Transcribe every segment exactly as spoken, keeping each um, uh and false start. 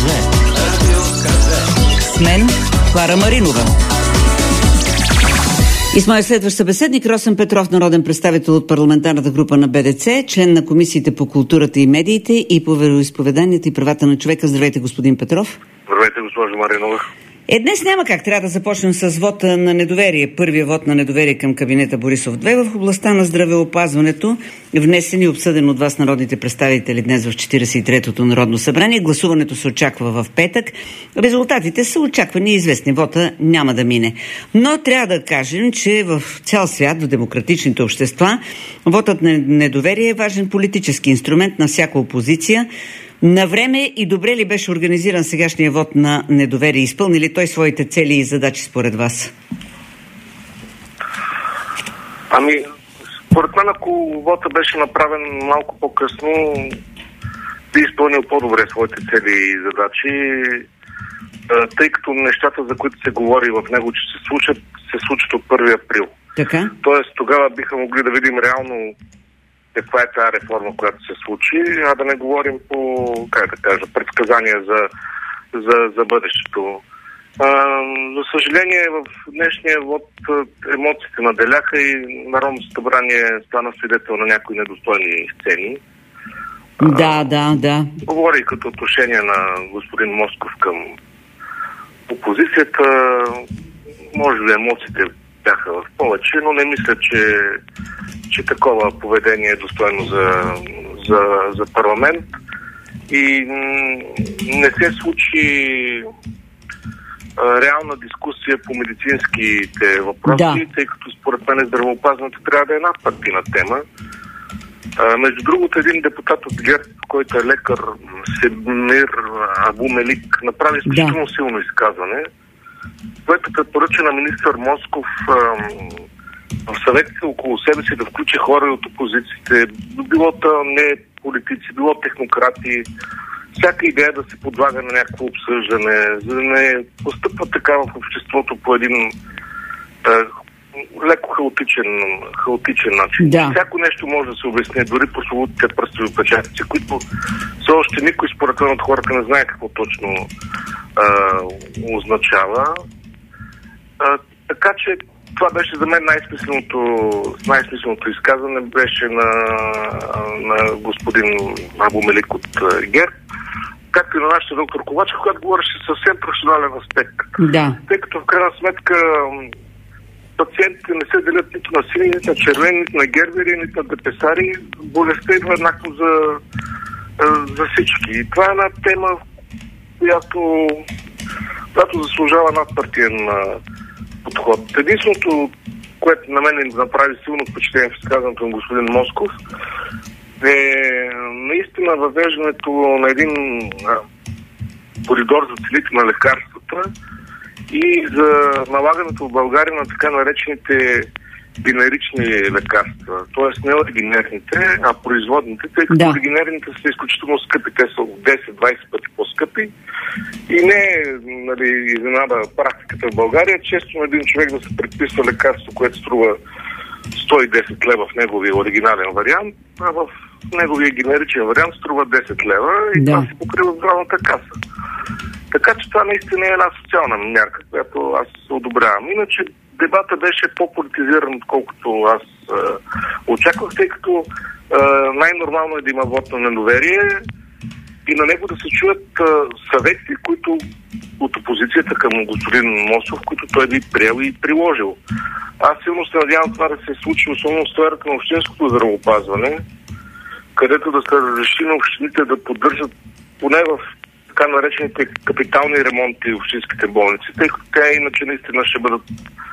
две. С мен Клара Маринова. И с моя следващ събеседник Росен Петров, народен представител от парламентарната група на Б Д Ц, член на Комисиите по културата и медиите и по вероизповеданията и правата на човека. Здравейте, господин Петров. Здравейте, госпожо Маринова. Е, днес няма как. Трябва да започнем с вота на недоверие. Първият вот на недоверие към кабинета Борисов-две в областта на здравеопазването, внесен и обсъден от вас, народните представители, днес в четиридесет и третото Народно събрание. Гласуването се очаква в петък. Резултатите са очаквани и известни. Вота няма да мине. Но трябва да кажем, че в цял свят, в демократичните общества, вотът на недоверие е важен политически инструмент на всяка опозиция. На време и добре ли беше организиран сегашния вод на недоверие? Изпълни ли той своите цели и задачи според вас? Ами, според мен, ако вода беше направен малко по-късно, би изпълнил по-добре своите цели и задачи, тъй като нещата, за които се говори в него, че се случат, се случат от първи април. Така? Тоест, тогава биха могли да видим реално каква е тази реформа, която се случи, а да не говорим по, как да кажа, предсказания за, за, за бъдещето. А, за съжаление, в днешния вод емоциите наделяха и Народното събрание стана свидетел на някои недостойни сцени. Да, а, да, да. Говори като отношение на господин Москов към опозицията. Може би емоциите бяха в повече, но не мисля, че, че такова поведение е достойно за, за, за парламент. И м- не се случи а, реална дискусия по медицинските въпроси, да. Тъй като според мен здравеопазването трябва да е надпартийна тема. А, между другото, един депутат от ГЕРБ, който е лекар, Семир Абу Мелик, направи изключително да. силно изказване, което препоръча на министър Москов в съветите около себе си да включи хора от опозициите, било то не политици, било технократи, всяка идея да се подлага на някакво обсъждане, за да не постъпва така в обществото по един е, леко хаотичен, хаотичен начин. Да. Всяко нещо може да се обясни, дори прословутите пръстови печатици, които все още никой според мен от хората не знае какво точно е, означава. А, така че това беше за мен най-смисленото, най-смисленото изказване беше на, на господин Абу Мелик от ГЕРБ, както и на нашата доктор Ковачев, която говореше съвсем професионален аспект. Да. Тъй като в крайна сметка пациентите не се делят нито на сини, нито на червени, нито на гербери, нито на депесари. Болестта идва еднакво за, за всички. И това е една тема, която, която заслужава надпартиен подход. Единственото, което на мен направи силно впечатление в изказването на господин Москов, е наистина въвеждането на един коридор за целите на лекарствата и за налагането в България на така наречените генерични лекарства. Т.е. не оригинерните, а производните, тъй като да. оригинерните са изключително скъпи. Те са десет-двайсет пъти по-скъпи. И не е, нали, изненада практиката в България. Често на един човек да се предписва лекарство, което струва сто и десет лева в неговия оригинален вариант, а в неговия генеричен вариант струва десет лева и да. това се покрива в здравната каса. Така че това наистина е една социална мярка, която аз одобрявам. Иначе дебата беше по-политизиран, отколкото аз е, очаквах, тъй като е, най-нормално е да има вот на недоверие и на него да се чуят е, съвети, които от опозицията към господин Мосов, които той би приел и приложил. Аз силно се надявам това да се случи, особено в сферата на общинското здравеопазване, където да се разреши на общините да поддържат поне в така наречените капитални ремонти в общинските болници, тъй като те иначе наистина ще бъдат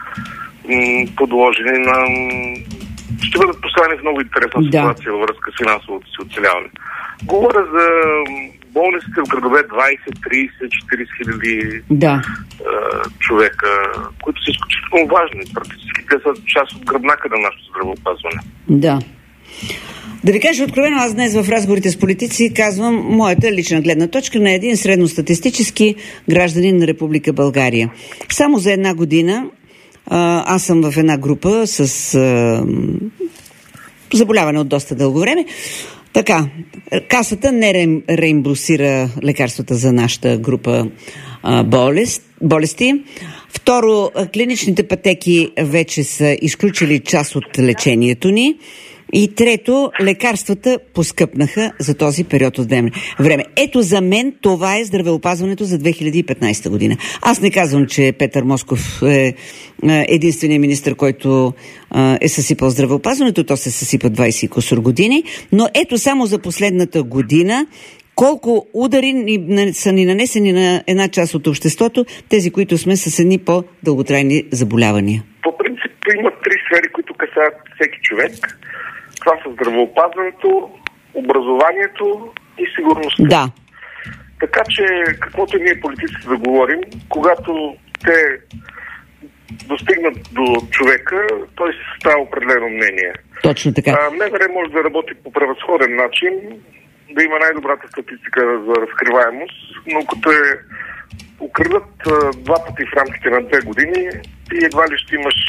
м- подложени на... ще бъдат поставени в много интересна ситуация да. във връзка с финансовото си оцеляване. Говоря за болниците в градове двайсет, трийсет, четирийсет хиляди да. човека, които са изключително важни. Практически те са част от гръбнака на нашето здравеопазване. Да. Да ви кажа откровено, аз днес в разговорите с политици казвам моята лична гледна точка на един средностатистически гражданин на Република България. Само за една година а, аз съм в една група с а, заболяване от доста дълго време. Така, Касата не реимбурсира лекарствата за нашата група а, болест, болести. Второ, клиничните пътеки вече са изключили част от лечението ни. И трето, лекарствата поскъпнаха за този период от време. Ето за мен това е здравеопазването за две хиляди и петнадесета година. Аз не казвам, че Петър Москов е единственият министър, който е съсипал здравеопазването. То се съсипа двадесет и кусор години. Но ето само за последната година колко удари ни, са ни нанесени на една част от обществото, тези, които сме с едни по-дълготрайни заболявания. По принцип има три сфери, които касаят всеки човек. Това са здравеопазването, образованието и сигурността. Да. Така че, каквото ние политиците да говорим, когато те достигнат до човека, той се става определено мнение. Точно така. МВР може да работи по превъзходен начин, да има най-добрата статистика за разкриваемост, но като е украдат два пъти в рамките на две години, ти едва ли ще имаш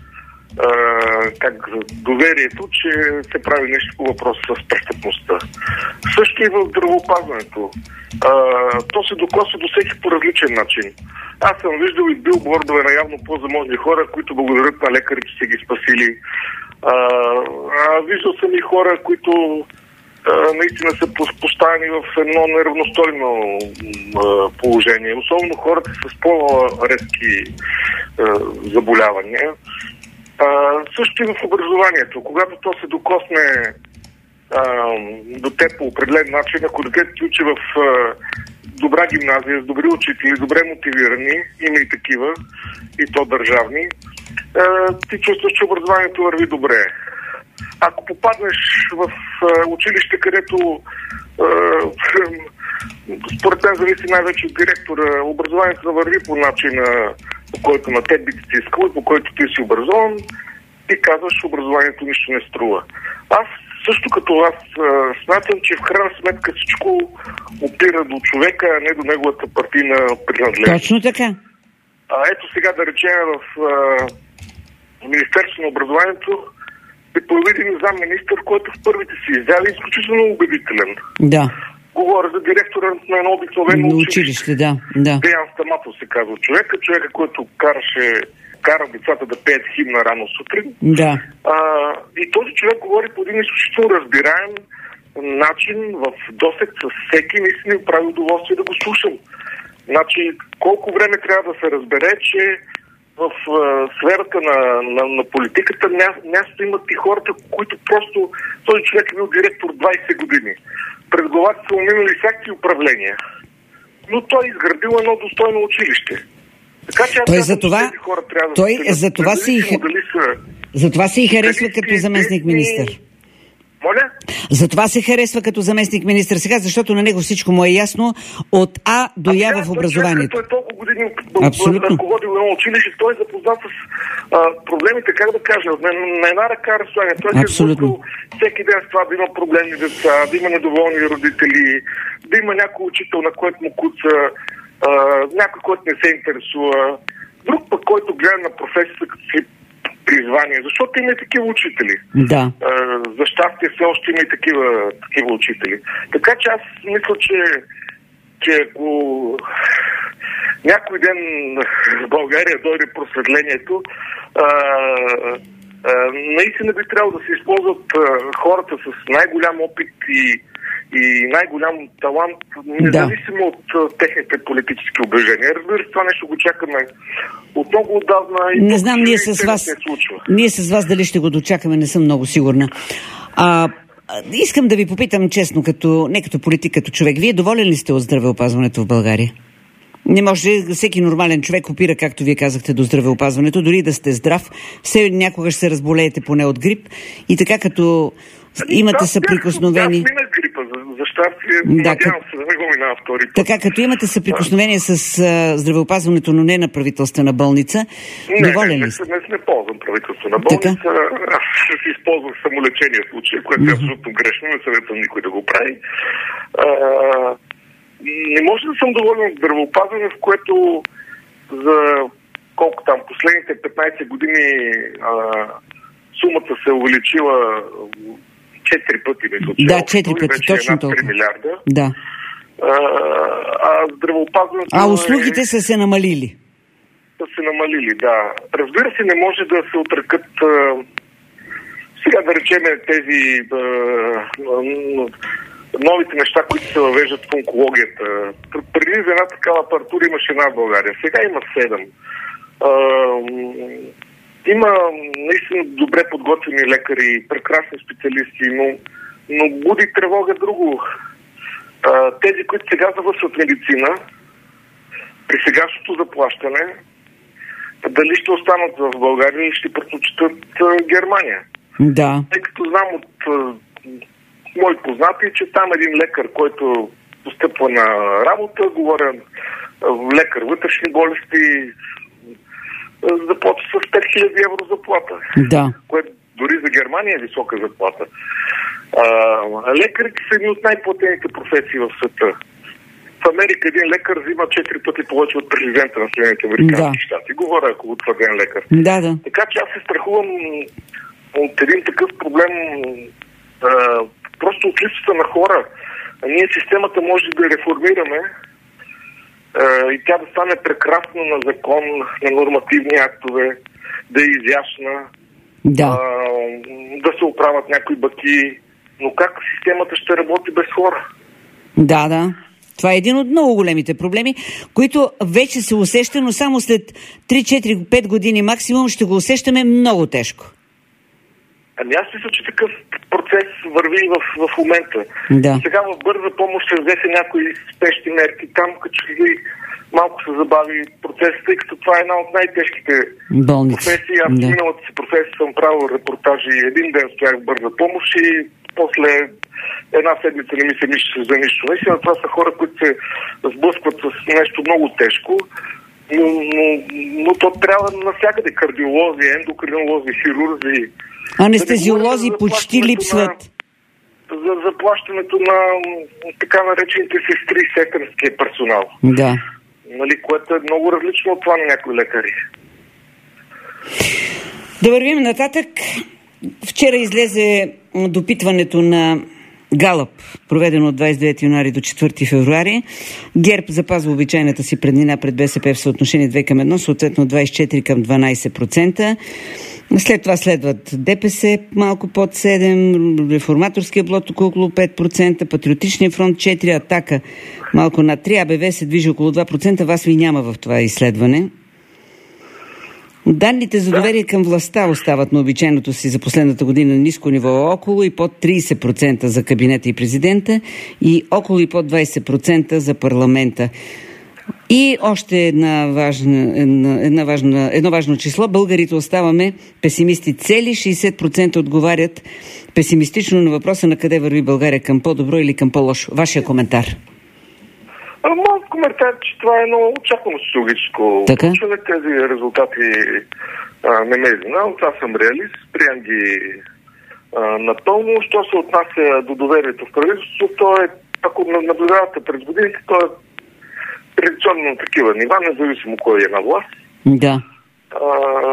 Uh, как доверието, че се прави нещо по въпроса с престъпността. Също и в здравеопазването. Uh, то се докосва до всеки по различен начин. Аз съм виждал и билбордове на явно по-заможни хора, които благодарят на лекари, че са ги спасили. Uh, uh, виждал съм и хора, които uh, наистина са поставени в едно неравностойно uh, положение. Особено хората с по-резки uh, заболявания. А, също и в образованието. Когато то се докосне а, до теб по определен начин, ако детето ти учи в а, добра гимназия, с добри учители, добре мотивирани, има и такива, и то държавни, а, ти чувстваш, че образованието върви добре. Ако попаднеш в а, училище, където а, според мен зависи най-вече от директора, образованието да върви по начина, по който на теб би ти искал и по който ти си образован, ти казваш, че образованието нищо не струва. Аз също като аз смятам, че в крайна сметка всичко опира до човека, а не до неговата партийна принадлежност. Точно така. А ето сега да речем в а, Министерството на образованието се появи един заместник-министър, който в първите си изяви е изключително убедителен. Да. Говоря за директора на едно обикновено училище. училище. Да, да. Деян Стаматов се казва човека, човека, който караше, кара децата да пеят химна рано сутрин. Да. А, и този човек говори по един изключително разбираем начин, в досег с всеки, наистина ми прави удоволствие да го слушам. Значи, колко време трябва да се разбере, че в а, сферата на, на, на политиката ня, място имат и хората, които просто... Този човек е бил директор двадесет години. Пред главата са минали всякакви управления. Но той е изградил едно достойно училище. Така че той аз за това, тези хора трябва той да за това си и, са, за това си и харесва като заместник министър. Моля? За това се харесва като заместник министър сега, защото на него всичко му е ясно от А до Я в образованието. Той е толкова години ръководил едно училище, той е запознат с а, проблемите, как да кажа, на, на една ръка разстояние. Той се е всеки ден с това да има проблемни деца, да има недоволни родители, да има някой учител, на който му куца, а, някой, който не се интересува, друг пък, който гледа на професията като си призвание, защото има и такива учители. Да. А, за щастие все още има и такива, такива учители. Така че аз мисля, че, че ако някой ден в България дойде просветлението, а, а, наистина би трябвало да се използват а, хората с най-голям опит и и най-голям талант, независимо да. от а, техните политически убеждения. Разбира се, това нещо го чакаме от много отдавна и не знам, ние с вас, ние с вас дали ще го дочакаме, не съм много сигурна. А, искам да ви попитам честно, като, не като политик, като човек. Вие доволен ли сте от здравеопазването в България? Не може всеки нормален човек опира, както вие казахте, до здравеопазването, дори да сте здрав, все някога ще се разболеете поне от грип и така като имате да, съприкосновени... Да, минах грипа, за, за щастие, да, надявам се да не го минава втори път. Така, като имате съприкосновение да. с а, здравеопазването, но не на правителствена болница, не, доволен не, ли сте? Не, не, не ползвам правителствена болница, така? Аз си използвам самолечение в случая, което е абсолютно грешно, не съветвам никой да го прави. А, не може да съм доволен от здравеопазване, в което за колко там последните петнадесет години а, сумата се увеличила четири пъти, мисля, че. Да, четири пъти, точно толкова. три милиарда. Да. А, а здравеопазването... А услугите е... са се намалили. Са се намалили, да. Разбира се, не може да се отрекат... А... Сега да речем тези... А... новите неща, които се въвеждат в онкологията. Преди за една такава апаратура имаше една в България. Сега има седем. А, има наистина добре подготвени лекари, прекрасни специалисти, но, но буди тревога друго. А, тези, които сега завършват медицина, при сегашното заплащане, дали ще останат в България и ще предпочитат Германия. Да. Тъй като знам от мои познати, че там един лекар, който постъпва на работа, говоря лекар вътрешни болести, започва с пет хиляди евро заплата. Да. Което дори за Германия е висока заплата. А, лекарите са едни от най-платените професии в света. В Америка един лекар взима четири пъти повече от президента на Съединените американски да. щати. Говоря ако утвърден лекар. Да, да. Така че аз се страхувам от един такъв проблем, а, просто от липсата на хора. А ние системата може да реформираме а, и тя да стане прекрасна на закон, на нормативни актове, да е изящна, да, а, да се оправят някои баки. Но как системата ще работи без хора? Да, да. Това е един от много големите проблеми, които вече се усеща, но само след три, четири, пет години максимум ще го усещаме много тежко. Ами аз мисля, че такъв процес върви в, в момента. Да. Сега в бърза помощ се взеха някои спешни мерки. Там като че малко се забави процесът, тъй като това е една от най-тежките болници. Професии. Аз да. миналата си професия съм правил репортажи. Един ден стоях в бърза помощ и после една седмица не ми се мисли за нищо. Наистина това са хора, които се сблъскват с нещо много тежко. Но, но, но то трябва навсякъде. Кардиолози, ендокринолози, хирурзи. Анестезиолози да почти липсват. На, за заплащането на така наречените сестри и сестринския персонал. Да. Нали, което е много различно от това на някои лекари. Да вървим нататък. Вчера излезе допитването на Галъп, проведено от двадесет и девети януари до четвърти февруари. ГЕРБ запазва обичайната си преднина пред БСП в съотношение две към едно, съответно двадесет и четири към дванадесет процента. След това следват ДПС малко под седем процента, Реформаторския блок около пет процента, Патриотичния фронт четири процента, Атака малко над три процента, АБВ се движи около два процента. Вас ви няма в това изследване. Данните за доверие към властта остават на обичайното си за последната година ниско ниво, около и под тридесет процента за кабинета и президента и около и под двадесет процента за парламента. И още една важна, една, една важна, едно важно число. Българите оставаме песимисти. Цели шейсет процента отговарят песимистично на въпроса на къде върви България, към по-добро или към по-лошо. Вашия коментар? Моят коментар е, че това е едно очаквано социологическо проучване. Тези резултати а, не ме изненадват. Аз съм реалист, прием ги а, напълно. Що се отнася до доверието в правителството, то е, ако наблюдавате през годините, то е традиционно на такива нива, независимо кой е на власт. Да. А,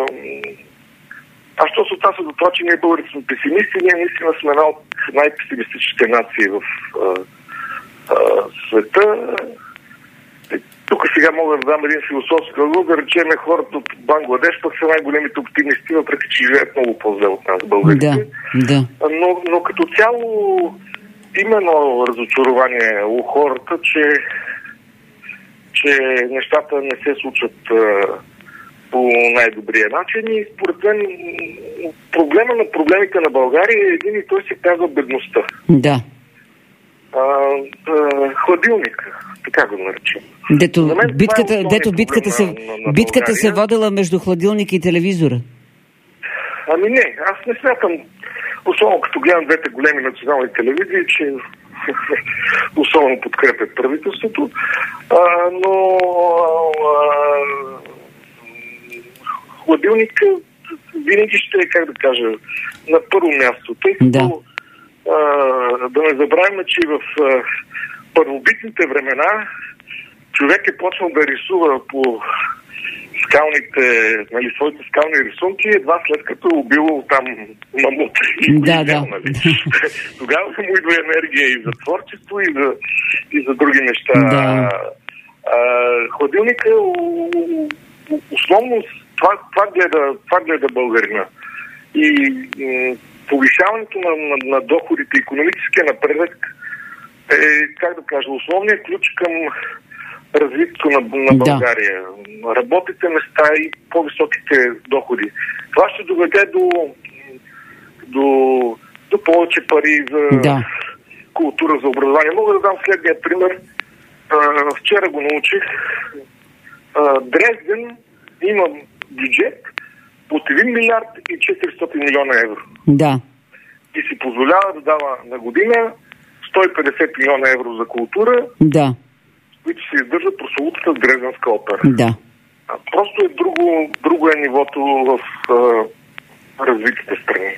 а що се отнася до това, че ние българите сме песимисти, ние наистина сме една от най-песимистичните нации в а, а, света. Тук сега мога да дам един философски отговор, да речем хората от Бангладеш пък са най-големите оптимисти, въпреки че живеят много по-зле от нас, българите. Да, да. Но, но като цяло именно разочарование у хората, че, че нещата не се случват а, по най-добрия начин и според мен проблема на проблемите на България е един и той се казва бедността. Да. А, а, хладилник, така го наречем. Дето битката, е дето битката, се, на, на битката се водила между хладилника и телевизора. Ами не, аз не смятам, особено като гледам двете големи национални телевизии, че особено подкрепят правителството, а, но а, хладилник винаги ще е, как да кажа, на първо място, тъй като да. Uh, да не забравяме, че в uh, първобитните времена човек е почнал да рисува по скалните, нали, своите скални рисунки, едва след като е убило там мамут. Да, да. Нали. Тогава му идва енергия и за творчество, и за, и за други неща. Да. А, хладилника основно това, това, гледа, това гледа българина. И м- повишаването на, на, на доходите, икономическия напредък е, как да кажа, основният ключ към развитието на, на България. Да. Работните места и по-високите доходи. Това ще доведе до, до, до повече пари за да. култура, за образование. Мога да дам следния пример. А, вчера го научих. А, Дрезден има бюджет от един милиард и четиристотин милиона евро. Да. И си позволява да дава на година сто и петдесет милиона евро за култура, да. които се издържат прословутата Дрезденска опера. Да. А, просто е друго, друго е нивото в а, развитите страни.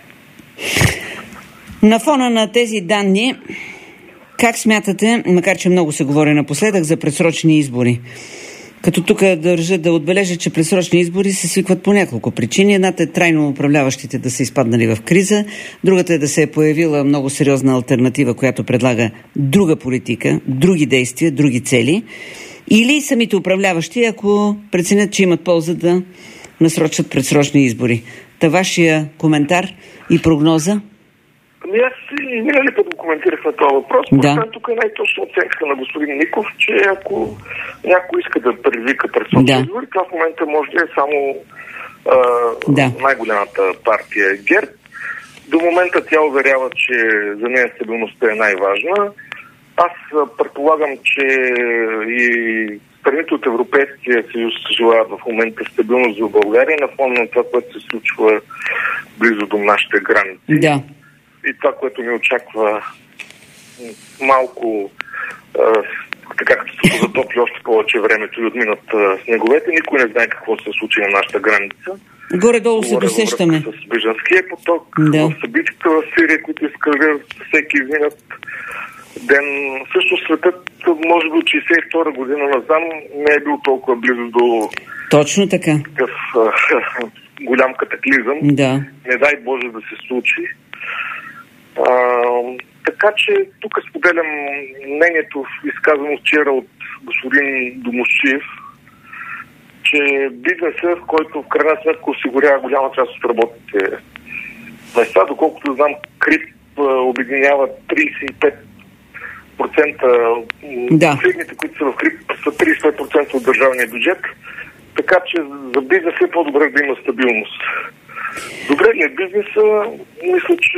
На фона на тези данни, как смятате, макар че много се говори напоследък за предсрочни избори? Като тук държа да отбележа, че предсрочни избори се свикват по няколко причини. Едната е трайно управляващите да са изпаднали в криза, другата е да се е появила много сериозна алтернатива, която предлага друга политика, други действия, други цели. Или самите управляващи, ако преценят, че имат полза да насрочат предсрочни избори. Та вашия коментар и прогноза? Ами аз и минали път го коментирах на този въпрос. Да. Тук е най-точно оценка на господин Ников, че ако някой иска да предизвика предсрочни да. избори, това в момента може да е само а, да. най-голямата партия ГЕРБ. До момента тя уверява, че за нея стабилността е най-важна. Аз предполагам, че и страните от Европейския съюз желаят в момента стабилност за България на фона на това, което се случва близо до нашите граници. Да. И това, което ни очаква малко, а, така като се затопли още повече времето и отминат а, снеговете, никой не знае какво се случи на нашата граница. Горе-долу се досещаме. С бежанския поток, да. в събитията в Сирия, които изкървят всеки изминат ден. Също светът, може би от шейсет и втора година назам, не е бил толкова близо до точно така. Такъв а, голям катаклизъм. Да. Не дай Боже да се случи. А, така че тук споделям мнението, изказано вчера от господин Домусчиев, че бизнесът, който в крайна сметка осигурява голяма част от работните места, доколкото знам, КРИП обединява трийсет и пет процента да. фирмите, които са в КРИП, са трийсет и пет процента от държавния бюджет, така че за бизнеса е по-добре да има стабилност. Добре ли е бизнеса? Мисля, че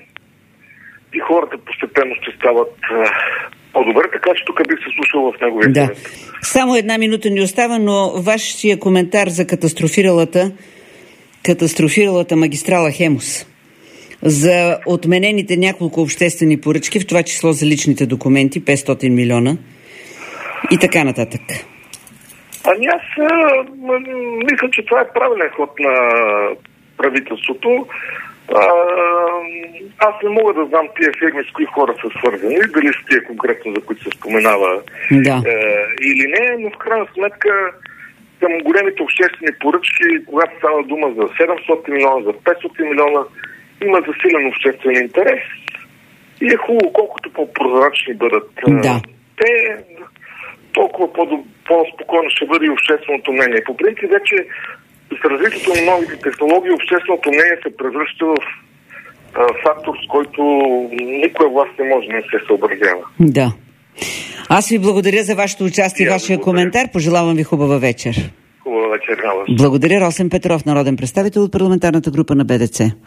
и хората постепенно ще стават а, по-добре, така че тук бих се слушал в неговия да. коментар. Само една минута ни остава, но вашия коментар за катастрофиралата катастрофиралата магистрала Хемус, за отменените няколко обществени поръчки, в това число за личните документи, петстотин милиона и така нататък. Ами аз а, мисля, че това е правилен ход на правителството. А, аз не мога да знам тия фирми с кои хора са свързани, дали с тия конкретно, за които се споменава да. е, или не, но в крайна сметка към големите обществени поръчки, когато става дума за седемстотин милиона, за петстотин милиона, има засилен обществен интерес и е хубаво, колкото по-прозрачни бъдат да. те, толкова по-спокойно ще бъде и общественото мнение. По принцип вече с развитието на новите технологии общественото мнение се превръща в а, фактор, с който никоя власт не може да не се съобразява. Да. Аз ви благодаря за вашето участие и вашия коментар. Пожелавам ви хубава вечер. Хубава вечер на вас. Благодаря. Росен Петров, народен представител от парламентарната група на Б Д Ц.